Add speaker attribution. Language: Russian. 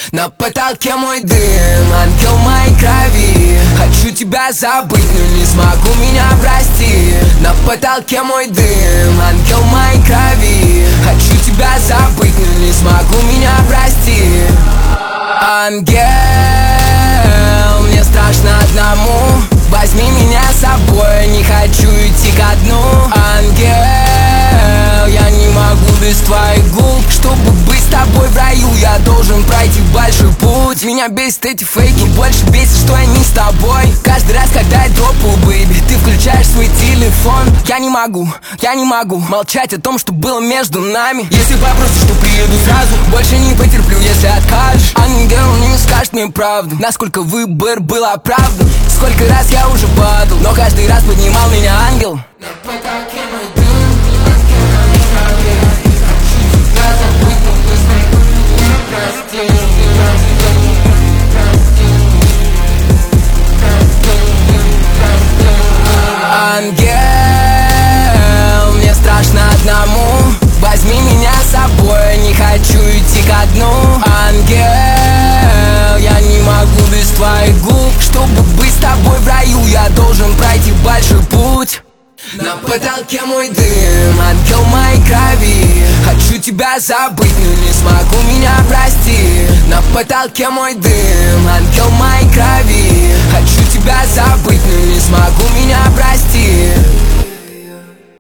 Speaker 1: На потолке мой дым, ангел моей крови. Хочу тебя забыть, но не смогу, меня прости. На потолке мой дым, ангел моей крови. Хочу тебя забыть, но не смогу, меня прости. Ангел, мне страшно одному. Возьми меня с собой, не хочу идти ко дну. Ангел, я не могу без твоих губ. Чтобы быть с тобой в раю, я должен пройти большой путь. Меня бесит эти фейки, больше бесит, что я не с тобой. Каждый раз, когда я дропаю, бэйби, ты включаешь свой телефон. Я не могу молчать о том, что было между нами. Если попросишь, что приеду сразу, больше не потерплю, если откажешь. Ангел не скажет мне правду, насколько выбор был оправдан. Сколько раз я уже падал, но каждый раз поднимал меня ангел. На потолке мой дым, ангел моей крови. Хочу тебя забыть, но не смогу, меня прости. Ангел, мне страшно одному. Возьми меня с собой, не хочу идти ко дну. Ангел, я не могу без твоих губ. Чтобы быть с тобой в раю, я должен пройти большой путь. На потолке мой дым, ангел моей крови. Хочу тебя забыть, но не смогу, меня прости. На потолке мой дым, ангел моей крови. Хочу тебя забыть, но не смогу, меня прости.